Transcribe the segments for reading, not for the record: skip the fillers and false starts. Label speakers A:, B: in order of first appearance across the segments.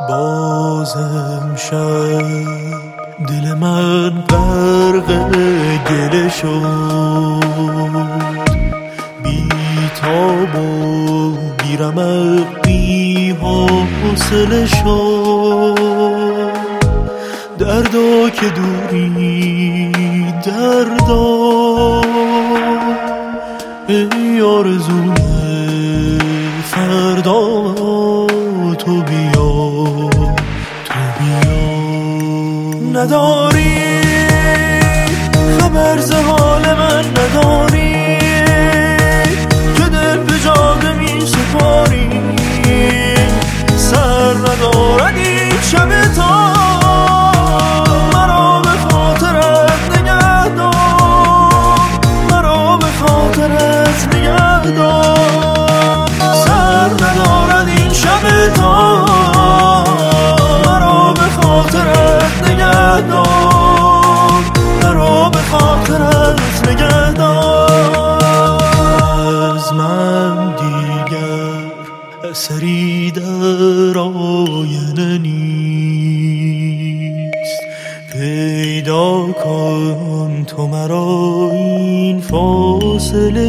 A: بازم شب دل من غرق گله شد، بی تاب و بی رمق بی حوصله شد. دردا که دوری دردا، ای آرزوی فردا، تو بیا تو بیا. نداری خبر ز حال من، نداری که دل به جاده می سپاری. سر ندارد این شب تا مرا به خاطرت نگه دار، مرا به خاطرت نگه دار. سر ندارد این شب تا مرا به خاطرت نگه دار، مرا به خاطرت نگه دار. از من دیگر اثری در آینه نیست، پیدا کن تو مرا این فاصله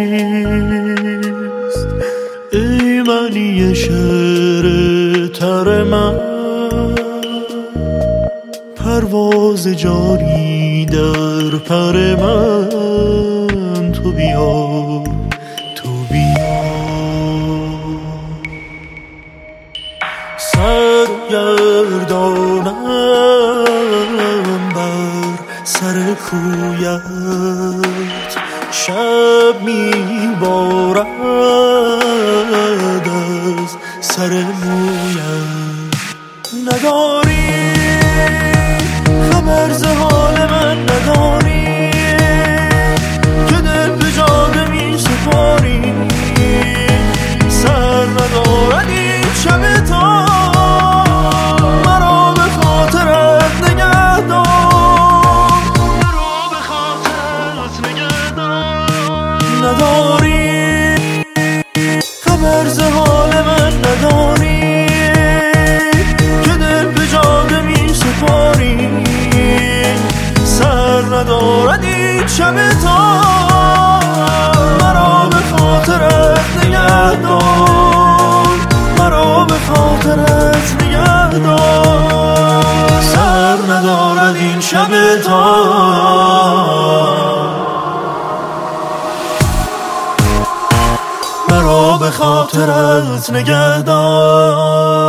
A: چیست. ای معنی شعر تر من، پرواز جاری در پر من. تو بیا تو بیا. سرگردانم بر سر کویت، شب میبارد از سر مویت. نداری خبر ز حال من، نداری که دل به جاده می سپاری. سر ندارد این شب تا مرا به خاطرت نگه دار، مرا به خاطرت نگه دار. نداری خبر ز حال من، نداری که دل به جاده می سپاری. سر ندارد این شب تا مرا به خاطرت نگه دار، مرا به خاطرت نگه دار. سر ندارد این شب تا مرا به خاطرت نگه دار.